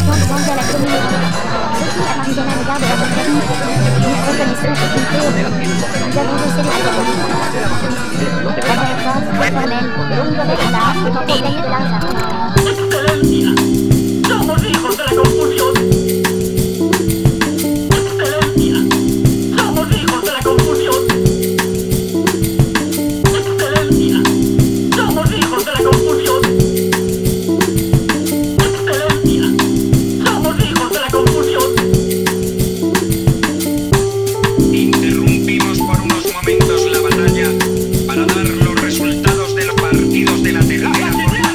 contribution demandée à la communauté. Depuis l'apparition d'un regard de la population, nous reconnaissons cette unité au monde. Nous avons essayé de la réforme formelle, longue avec l'art, pour gagner de l'argent. ¡Excelencia! ¡Somos hijos de la confusión! ¡Excelencia! ¡Somos hijos de la confusión! ¡Excelencia! ¡Somos hijos de la confusión! ¡Excelencia! ¡Somos hijos de la confusión! Interrumpimos por unos momentos la batalla para dar los resultados de los partidos de la tercera jornada.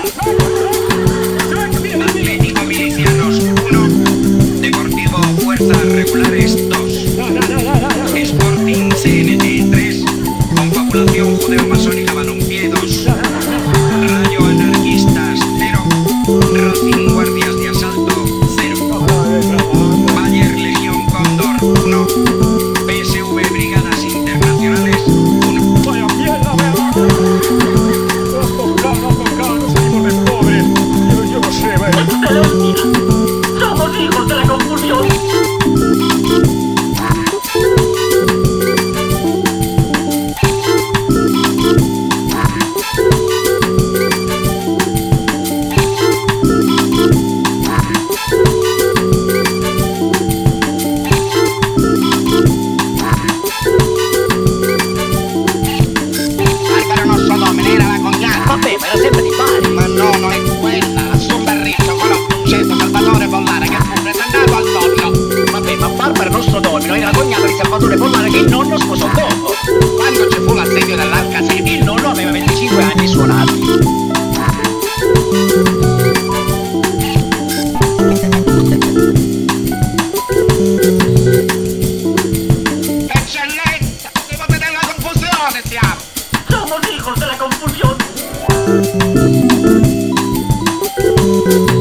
Atlético Milicianos 1, Deportivo Fuerzas Regulares 2, Sporting CNT 3, Confabulación Judeo-Masónica Balompié 2, Rayo Anarquistas 0, Racing Guardias de Asalto 0, Bayer Legión Cóndor 1, PSV Brigadas Internacionales 1. ¡Vaya mierda, no seguimos de pobres! Yo no sé, vaya. ¡Excelencia! ¡Somos hijos de la confusión! Barbaro nostro domine era la cognata. Vabbè, ma era sempre di pari! Ma no, non è quella. Assunberrizzo, quello Puncetto, Salvatore Pollare che fu presentato al nonno. Vabbè, ma Barbara nostro domino era cognato di Salvatore Pollare che il nonno sposò dopo! Quando ci fu l'assedio dell'Alcasini, Il nonno aveva 25 anni suonati! eccellenza, devo vedere la confusione siamo. ¡Somos hijos de la confusión!